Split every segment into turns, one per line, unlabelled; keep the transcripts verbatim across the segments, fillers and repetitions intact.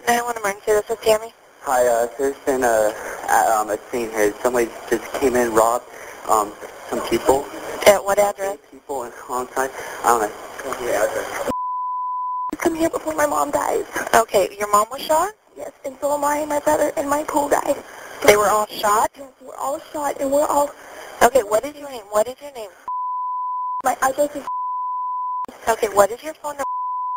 nine one one emergency, this is Tammy.
Hi, uh, there's been a, a, um, a scene here. Somebody just came in, robbed um, some people.
At what address?
People in Homicide. I don't know. Tell me the address.
Come here before my mom dies.
Okay, your mom was shot?
Yes, and so am I, my brother, and my pool guy.
They were all shot?
Yes, we're all shot, and we're all...
Okay, what is your name? What is your name?
My address is...
Okay, what is your phone number?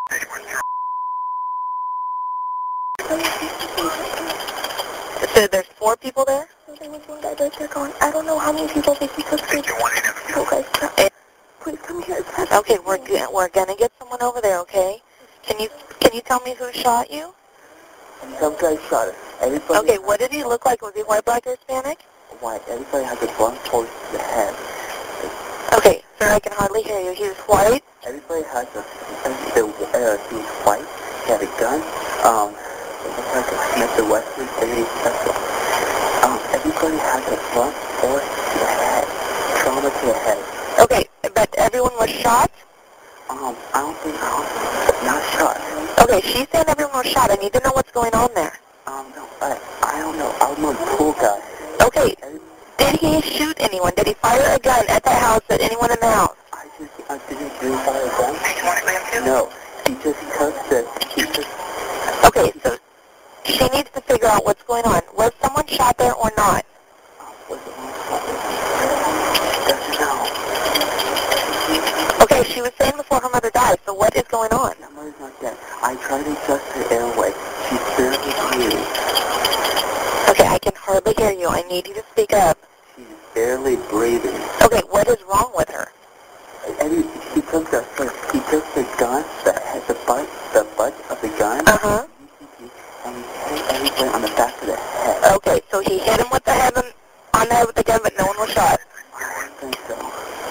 So there's four people there?
So there was one guy right there going, I don't know how many people they took this pool guy's truck. Please come here.
Okay, we're g we're gonna get someone over there, okay? Can you can you tell me who shot you?
Some guy shot it. Everybody
Okay, what did he look like? Was he white, black, or Hispanic?
White. Everybody has a blunt force to the head.
Okay, sir, I can hardly hear you. He was white?
Everybody has a... The, uh, he was white. He had a gun. Um, it looked like a Smith and Wesson thirty special. Um, everybody has a blunt force to the head. Trauma to the head.
Okay, but everyone was shot?
Um, I don't think... I don't think not shot.
Okay, she's saying everyone was shot. I need to know what's going on there.
Um, no, I, I don't know. I'm a pool guy.
Okay, did he shoot anyone? Did he fire a gun at the house at anyone in the house?
I just, I didn't do fire a gun. No, he just took the, he just...
Okay, so she needs to figure out what's going on. Was someone shot there or not?
Was it one shot? Doesn't know.
Okay, she was saying before her mother died, so what is going on?
My mother's not dead. I tried to adjust her airway. She's barely breathing.
Okay, I can hardly hear you. I need you to speak up.
She's barely breathing.
Okay, what is wrong with her?
And he, he took the, he took the gun, the, the butt, the butt of the gun,
uh-huh.
and he hit everything on the back of the head.
Okay, so he hit him with the head on, on the head with the gun, but no one was shot.
I don't think so.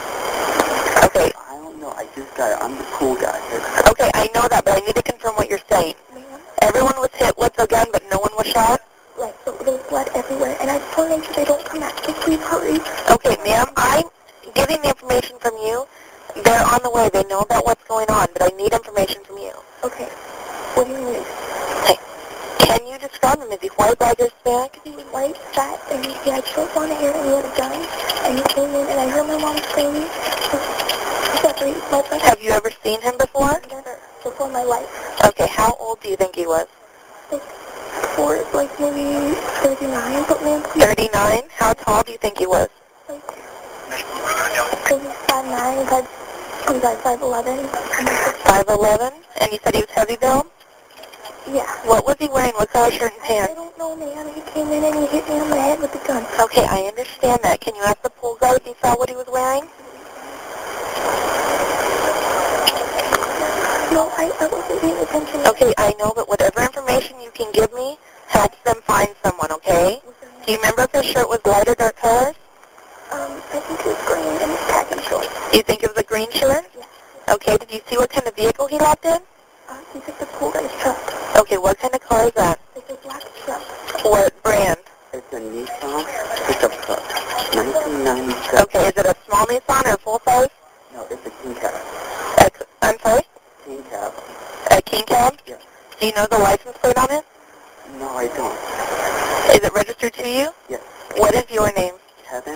Okay.
I don't know. I just got it. I'm the cool guy here.
Okay, I know that, but I need to confirm what you're saying. Everyone was hit with the gun, but no one was shot?
Right, so there's blood everywhere, and I just want to make sure they don't come back, so please hurry.
Okay, ma'am, I'm getting the information from you. They're on the way. They know about what's going on, but I need information from you.
Okay, what do you need?
Okay. Can you describe him? Is he white, black, or Hispanic?
He was white, fat, and he had short blonde hair, and he had a gun, and he came in, and I heard my mom screaming.
Have you ever seen him before?
Never, before my life.
Okay, how old do you think he was?
Like, four, like maybe thirty-nine, but man, please.
thirty-nine? How tall do you think he was?
Like, maybe five nine, five, I'm sorry, five eleven.
five eleven? And you said he was heavy built?
Yeah.
What was he wearing? What color shirt and pants?
I don't know, man. He came in and he hit me on the head with the gun.
Okay, I understand that. Can you ask the pool guy if he saw what he was wearing?
No, I, I wasn't paying attention.
Okay, I know, but whatever information you can give me helps them find someone, okay? Do you remember if his shirt was light or dark colors?
Um, I think it was green and it's khaki shorts.
Do you think it was a green shirt?
Yeah.
Okay, did you see what kind of vehicle he left in?
Uh, he took the pool guy's truck.
Okay, what kind of car is that?
It's a black truck.
What brand?
It's a Nissan pickup truck. nineteen ninety-seven.
Okay, is it a small Nissan or a full size?
No, it's a king cab.
A, I'm sorry?
King cab.
A king cab?
Yeah.
Do you know the license plate on it?
No, I don't.
Is it registered to you?
Yes.
What is your name?
Kevin?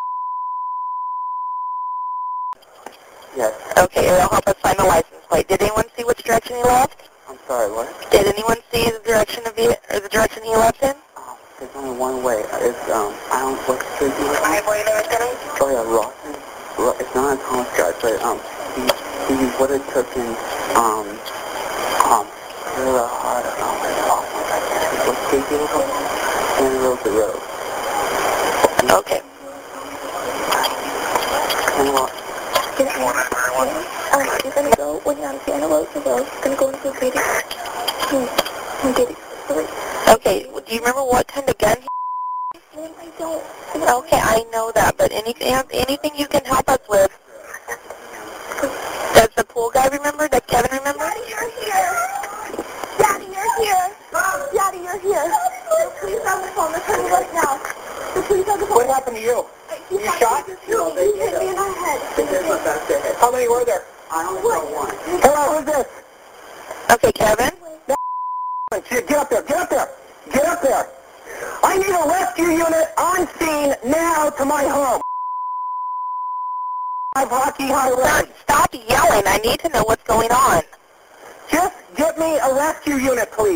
Yes.
Okay, it'll help us find the license plate. Did anyone see which direction he left?
I'm sorry, what?
Did anyone see the direction of the, or the direction he left in?
Oh, there's only one way. It's, um, I don't, what street do you live on? Oh, yeah, Rawson. Ro- It's not a Thomas guy, but, um, he, he would have taken, um, um, Gorilla Hard, um, oh my God, what street do you live on? And Road the Road.
Okay.
And what?
Um, you're gonna go, when you're on Sienna Road, you're gonna go into the gated, hmm, gated three.
Okay, well, do you remember what kind of gun he
Ma'am, I don't.
Okay, I know that, but anything, anything you can help us with? Does the pool guy remember? Does Kevin remember?
Daddy, you're here. Daddy, you're here. Daddy, you're here. The police on the phone. They're coming right now. The police on the phone.
What happened to you?
You
shot?
No, he hit me in the head.
How many were there?
I only know one.
Hello, who's this?
Okay, Kevin?
Get up there, get up there, get up there. I need a rescue unit on scene now to my home. five Rocky High Road.
Stop yelling. I need to know what's going on.
Just get me a rescue unit, please.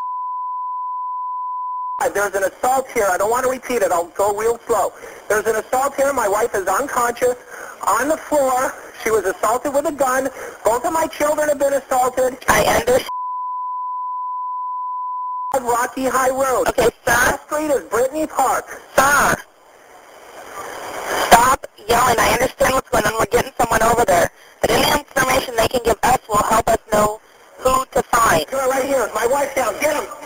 There's an assault here. I don't want to repeat it. I'll go real slow. There's an assault here. My wife is unconscious on the floor. She was assaulted with a gun. Both of my children have been assaulted.
I understand.
Rocky High Road.
Okay, sir.
That street is Brittany Park.
Sir. Stop yelling. I understand what's going on. We're getting someone over there. But any information they can give us will help us know who to find.
Come on, right here. My wife's down. Get him.